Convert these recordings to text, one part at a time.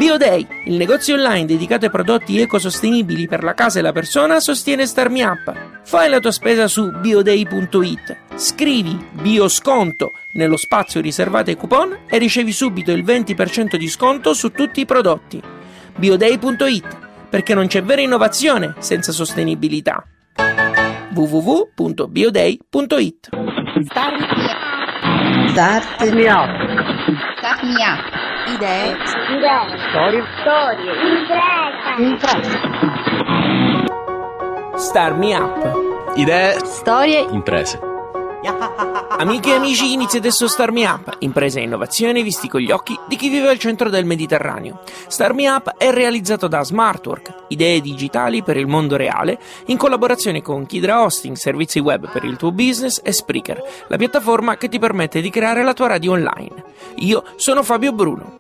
BioDay, il negozio online dedicato ai prodotti ecosostenibili per la casa e la persona, sostiene StarMeUp. Fai la tua spesa su bioday.it, scrivi biosconto nello spazio riservato ai coupon e ricevi subito il 20% di sconto su tutti i prodotti. bioday.it, perché non c'è vera innovazione senza sostenibilità. www.bioday.it. Start me up. Idee. Storie. Imprese. Start Me Up. Idee, Storie. imprese. Amiche e amici, inizia adesso Start Me Up, impresa e innovazione visti con gli occhi di chi vive al centro del Mediterraneo. Start Me Up è realizzato da Smartwork, idee digitali per il mondo reale, in collaborazione con Kidra Hosting, servizi web per il tuo business, e Spreaker, la piattaforma che ti permette di creare la tua radio online. Io sono Fabio Bruno.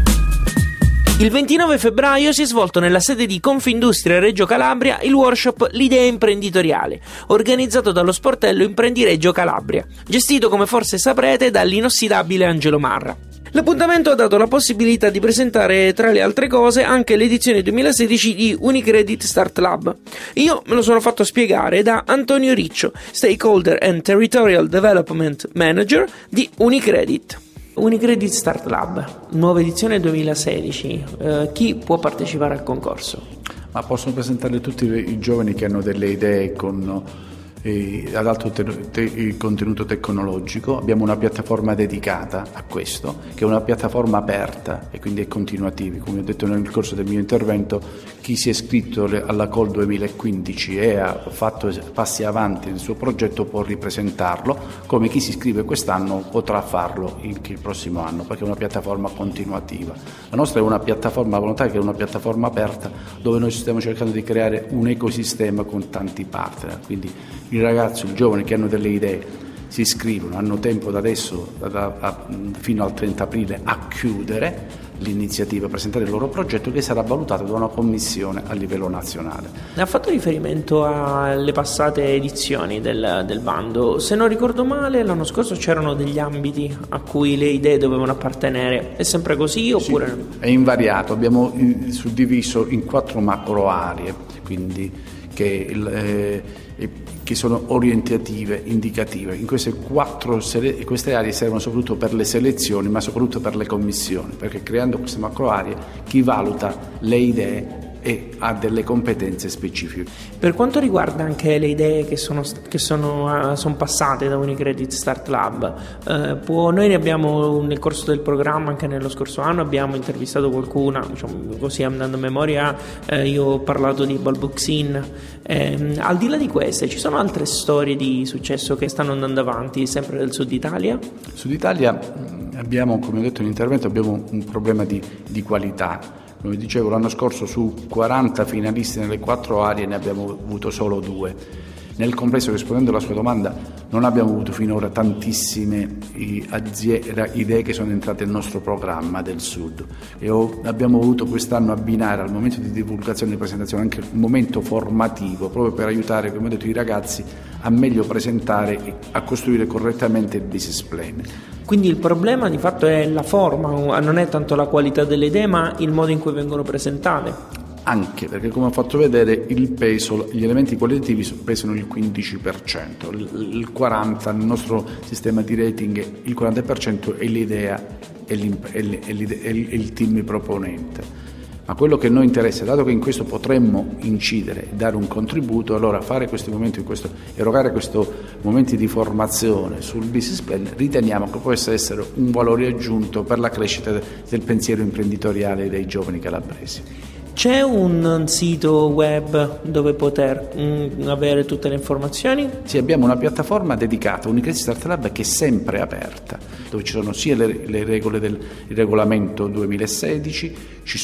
Il 29 febbraio si è svolto nella sede di Confindustria Reggio Calabria il workshop L'idea imprenditoriale, organizzato dallo sportello Imprendi Reggio Calabria, gestito, come forse saprete, dall'inossidabile Angelo Marra. L'appuntamento ha dato la possibilità di presentare, tra le altre cose, anche l'edizione 2016 di Unicredit Start Lab. Io me lo sono fatto spiegare da Antonio Riccio, Stakeholder and Territorial Development Manager di Unicredit. Unicredit Start Lab, nuova edizione 2016. Chi può partecipare al concorso? Ma possono presentare tutti i giovani che hanno delle idee ad alto contenuto tecnologico. Abbiamo una piattaforma dedicata a questo, che è una piattaforma aperta e quindi è continuativa. Come ho detto nel corso del mio intervento, chi si è iscritto alla Call 2015 e ha fatto passi avanti nel suo progetto può ripresentarlo, come chi si iscrive quest'anno potrà farlo il prossimo anno, perché è una piattaforma continuativa. La nostra è una piattaforma volontaria, che è una piattaforma aperta, dove noi stiamo cercando di creare un ecosistema con tanti partner. Quindi i ragazzi, i giovani che hanno delle idee si iscrivono, hanno tempo da adesso fino al 30 aprile a chiudere l'iniziativa, a presentare il loro progetto, che sarà valutato da una commissione a livello nazionale. Ha fatto riferimento alle passate edizioni del bando. Se non ricordo male, l'anno scorso c'erano degli ambiti a cui le idee dovevano appartenere. È sempre così oppure? Sì, è invariato. Abbiamo suddiviso in 4 macro aree, quindi che sono orientative, indicative. In queste queste aree servono soprattutto per le selezioni, ma soprattutto per le commissioni, perché creando queste macro aree chi valuta le idee e ha delle competenze specifiche. Per quanto riguarda anche le idee che sono passate da Unicredit Start Lab, noi ne abbiamo nel corso del programma, anche nello scorso anno abbiamo intervistato qualcuna, così andando a memoria, io ho parlato di Balbuxin. Al di là di queste, ci sono altre storie di successo che stanno andando avanti, sempre del Sud Italia? Sud Italia abbiamo, come ho detto nell'intervento, abbiamo un problema di qualità. Come dicevo, l'anno scorso su 40 finalisti nelle 4 aree ne abbiamo avuto solo 2. Nel complesso, rispondendo alla sua domanda, non abbiamo avuto finora tantissime idee che sono entrate nel nostro programma del Sud, e abbiamo voluto quest'anno abbinare al momento di divulgazione e presentazione anche un momento formativo, proprio per aiutare, come ho detto, i ragazzi a meglio presentare e a costruire correttamente il business plan. Quindi il problema di fatto è la forma, non è tanto la qualità delle idee, ma il modo in cui vengono presentate. Anche perché, come ho fatto vedere, il peso, gli elementi qualitativi pesano il 15%, il 40% nel nostro sistema di rating, il 40% è l'idea e il team proponente. Ma quello che noi interessa, dato che in questo potremmo incidere e dare un contributo, allora fare questi momenti, erogare questi momenti di formazione sul business plan, riteniamo che possa essere un valore aggiunto per la crescita del pensiero imprenditoriale dei giovani calabresi. C'è un sito web dove poter avere tutte le informazioni? Sì, abbiamo una piattaforma dedicata, Unicredit Start Lab, che è sempre aperta, dove ci sono sia le regole del regolamento 2016, ci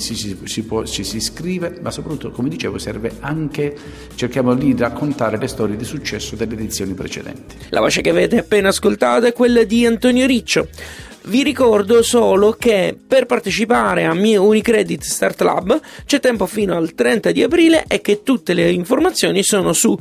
si iscrive, ma soprattutto, come dicevo, serve anche, cerchiamo lì di raccontare le storie di successo delle edizioni precedenti. La voce che avete appena ascoltato è quella di Antonio Riccio. Vi ricordo solo che per partecipare a Unicredit Start Lab c'è tempo fino al 30 di aprile e che tutte le informazioni sono su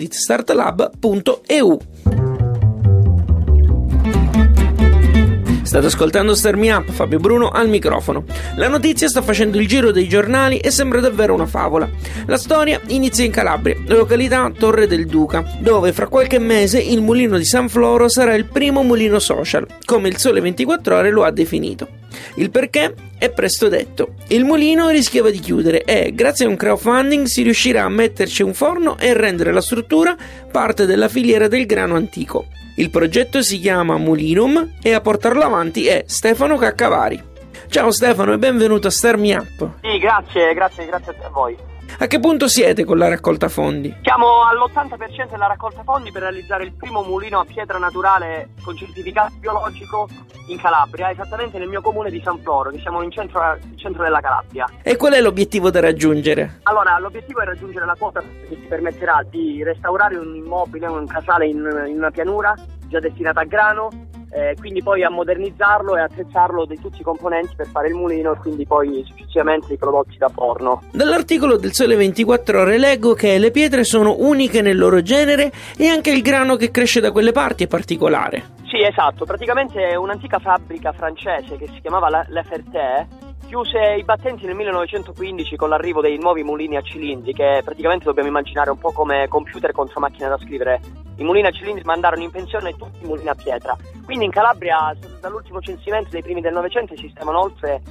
unicreditstartlab.eu. State ascoltando Start Me Up, Fabio Bruno al microfono. La notizia sta facendo il giro dei giornali e sembra davvero una favola. La storia inizia in Calabria, località Torre del Duca, dove fra qualche mese il mulino di San Floro sarà il primo mulino social, come il Sole 24 Ore lo ha definito. Il perché è presto detto. Il mulino rischiava di chiudere e, grazie a un crowdfunding, si riuscirà a metterci un forno e rendere la struttura parte della filiera del grano antico. Il progetto si chiama Mulinum e a portarlo avanti è Stefano Caccavari. Ciao Stefano e benvenuto a Start Me Up. Sì, grazie a voi. A che punto siete con la raccolta fondi? Siamo all'80% della raccolta fondi per realizzare il primo mulino a pietra naturale con certificato biologico in Calabria, esattamente nel mio comune di San Floro, che siamo in centro della Calabria. E qual è l'obiettivo da raggiungere? Allora, l'obiettivo è raggiungere la quota che ci permetterà di restaurare un immobile, un casale in una pianura già destinata a grano, quindi poi a modernizzarlo e attrezzarlo di tutti i componenti per fare il mulino e quindi poi successivamente i prodotti da forno. Dall'articolo del Sole 24 Ore leggo che le pietre sono uniche nel loro genere e anche il grano che cresce da quelle parti è particolare. Sì, esatto, praticamente è un'antica fabbrica francese che si chiamava La Ferté, chiuse i battenti nel 1915 con l'arrivo dei nuovi mulini a cilindri, che praticamente dobbiamo immaginare un po' come computer contro macchina da scrivere. I mulini a cilindri mandarono in pensione tutti i mulini a pietra. Quindi in Calabria, dall'ultimo censimento dei primi del Novecento, esistevano oltre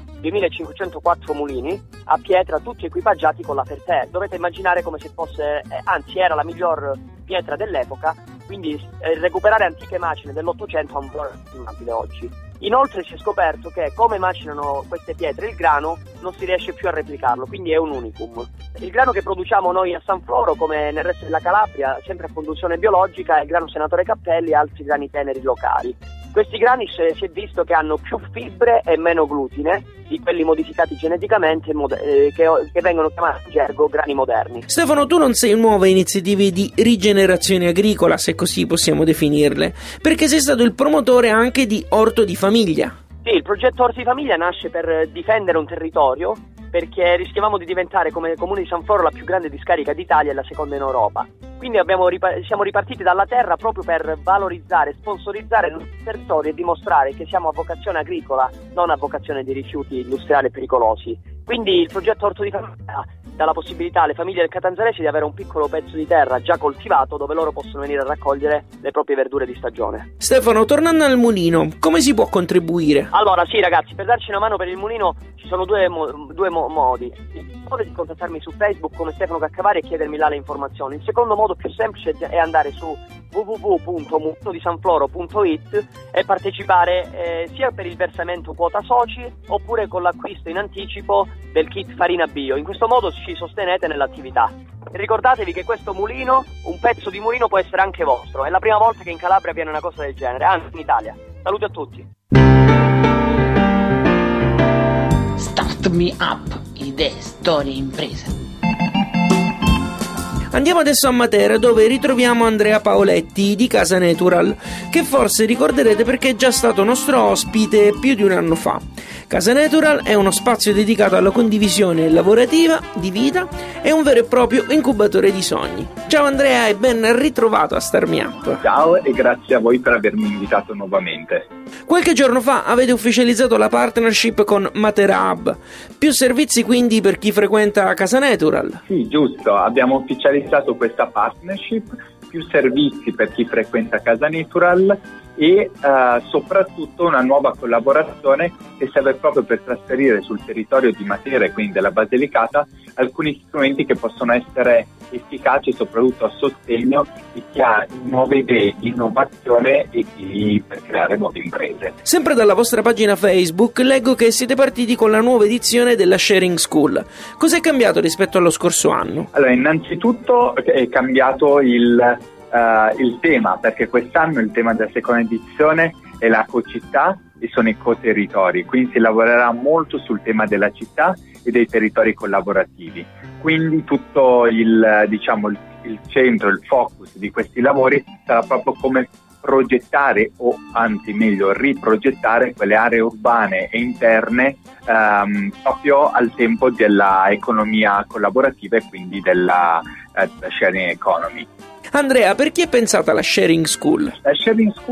2504 mulini a pietra, tutti equipaggiati con la Ferté. Dovete immaginare come se fosse, anzi era la miglior pietra dell'epoca, quindi recuperare antiche macine dell'Ottocento ha un valore estimabile oggi. Inoltre si è scoperto che come macinano queste pietre il grano non si riesce più a replicarlo, quindi è un unicum. Il grano che produciamo noi a San Floro, come nel resto della Calabria, sempre a conduzione biologica, è il grano Senatore Cappelli e altri grani teneri locali. Questi grani si è visto che hanno più fibre e meno glutine di quelli modificati geneticamente che vengono chiamati in gergo grani moderni. Stefano, tu non sei nuove iniziative di rigenerazione agricola, se così possiamo definirle, perché sei stato il promotore anche di Orto di Famiglia. Sì, il progetto Orto di Famiglia nasce per difendere un territorio, perché rischiavamo di diventare come comune di San Floro la più grande discarica d'Italia e la seconda in Europa. Quindi siamo ripartiti dalla terra proprio per valorizzare, sponsorizzare il nostro territorio e dimostrare che siamo a vocazione agricola, non a vocazione di rifiuti industriali e pericolosi. Quindi il progetto Orto di Famiglia dà la possibilità alle famiglie del Catanzarese di avere un piccolo pezzo di terra già coltivato dove loro possono venire a raccogliere le proprie verdure di stagione. Stefano, tornando al mulino, come si può contribuire? Allora sì ragazzi, per darci una mano per il mulino ci sono due modi. Il modo è di contattarmi su Facebook come Stefano Caccavari e chiedermi là le informazioni. Il secondo modo più semplice è andare su www.mulinosanfloro.it e partecipare sia per il versamento quota soci oppure con l'acquisto in anticipo del kit farina bio. In questo modo ci sostenete nell'attività. E ricordatevi che questo mulino, un pezzo di mulino può essere anche vostro. È la prima volta che in Calabria avviene una cosa del genere, anzi in Italia. Saluti a tutti. Start Me Up, idee, storie, imprese. Andiamo adesso a Matera, dove ritroviamo Andrea Paoletti di Casa Natural, che forse ricorderete perché è già stato nostro ospite più di un anno fa. Casa Natural è uno spazio dedicato alla condivisione lavorativa, di vita e un vero e proprio incubatore di sogni. Ciao Andrea e ben ritrovato a Start Me Up. Ciao e grazie a voi per avermi invitato nuovamente. Qualche giorno fa avete ufficializzato la partnership con Matera Hub. Più servizi quindi per chi frequenta Casa Natural? Sì, giusto, abbiamo ufficializzato questa partnership, più servizi per chi frequenta Casa Natural e soprattutto una nuova collaborazione che serve proprio per trasferire sul territorio di Matera e quindi della Basilicata alcuni strumenti che possono essere efficaci soprattutto a sostegno di chi ha nuove idee di innovazione e chi per creare nuove imprese. Sempre dalla vostra pagina Facebook leggo che siete partiti con la nuova edizione della Sharing School. Cos'è cambiato rispetto allo scorso anno? Allora, innanzitutto è cambiato il tema, perché quest'anno il tema della seconda edizione è la co-città e sono i co-territori, quindi si lavorerà molto sul tema della città e dei territori collaborativi. Quindi tutto il centro, il focus di questi lavori sarà proprio come progettare o anzi meglio riprogettare quelle aree urbane e interne proprio al tempo della economia collaborativa e quindi della sharing economy. Andrea, per chi è pensata la Sharing School? La Sharing School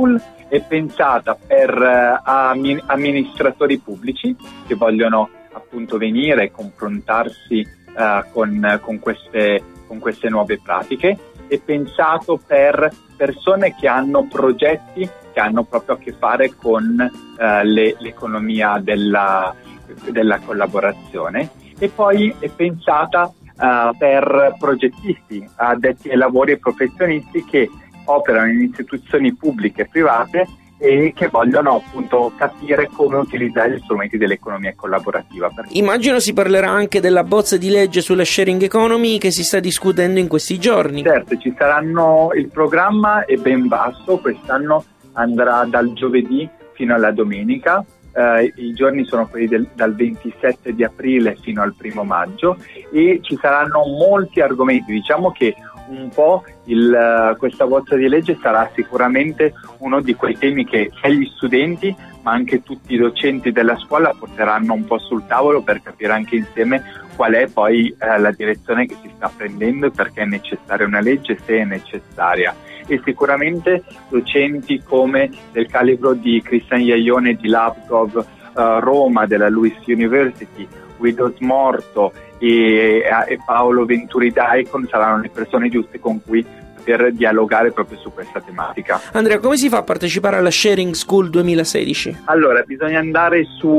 è pensata per amministratori pubblici che vogliono appunto venire e confrontarsi con queste nuove pratiche. È pensato per persone che hanno progetti che hanno proprio a che fare con l'economia della collaborazione, e poi è pensata per progettisti, addetti ai lavori e professionisti che operano in istituzioni pubbliche e private e che vogliono appunto capire come utilizzare gli strumenti dell'economia collaborativa. Immagino si parlerà anche della bozza di legge sulla sharing economy che si sta discutendo in questi giorni. Certo, il programma è ben vasto, quest'anno andrà dal giovedì fino alla domenica. I giorni sono quelli dal 27 di aprile fino al 1 maggio e ci saranno molti argomenti. Diciamo che un po' questa bozza di legge sarà sicuramente uno di quei temi che sia gli studenti ma anche tutti i docenti della scuola porteranno un po' sul tavolo per capire anche insieme qual è poi la direzione che si sta prendendo e perché è necessaria una legge, se è necessaria. E sicuramente docenti come del calibro di Cristian Iaione di LabGov Roma, della Luis University, Guido Smorto e Paolo Venturi d'Aicon saranno le persone giuste con cui poter dialogare proprio su questa tematica. Andrea, come si fa a partecipare alla Sharing School 2016? Allora, bisogna andare su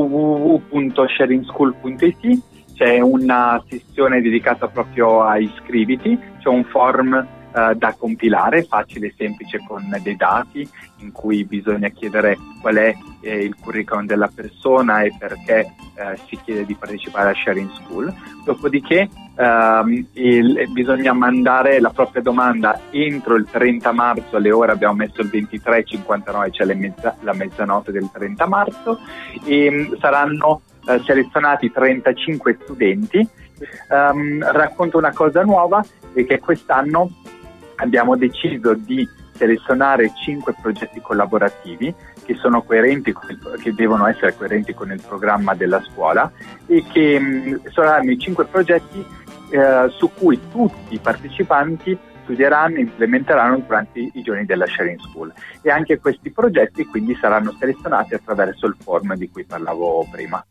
www.sharingschool.it, c'è una sezione dedicata proprio a iscriviti, c'è un form da compilare, facile e semplice, con dei dati in cui bisogna chiedere qual è il curriculum della persona e perché si chiede di partecipare a Sharing School. Dopodiché bisogna mandare la propria domanda entro il 30 marzo alle ore, abbiamo messo il 23:59, cioè la mezzanotte del 30 marzo, e saranno selezionati 35 studenti. Racconto una cosa nuova, è che quest'anno abbiamo deciso di selezionare 5 progetti collaborativi che sono coerenti, che devono essere coerenti con il programma della scuola, e che saranno i 5 progetti su cui tutti i partecipanti studieranno e implementeranno durante i giorni della Sharing School, e anche questi progetti quindi saranno selezionati attraverso il form di cui parlavo prima.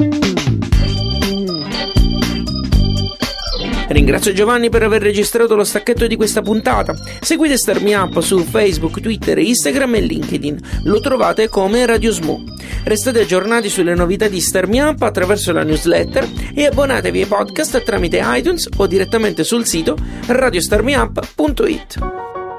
Ringrazio Giovanni per aver registrato lo stacchetto di questa puntata. Seguite Start Me Up su Facebook, Twitter, Instagram e LinkedIn. Lo trovate come Radio Smo. Restate aggiornati sulle novità di Start Me Up attraverso la newsletter e abbonatevi ai podcast tramite iTunes o direttamente sul sito radiostarmeup.it.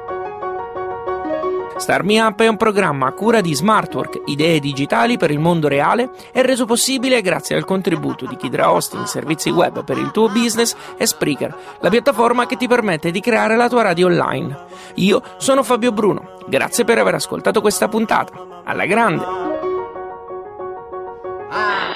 Start Me Up è un programma a cura di Smartwork, idee digitali per il mondo reale, e reso possibile grazie al contributo di Kidra Hosting, servizi web per il tuo business, e Spreaker, la piattaforma che ti permette di creare la tua radio online. Io sono Fabio Bruno, grazie per aver ascoltato questa puntata. Alla grande!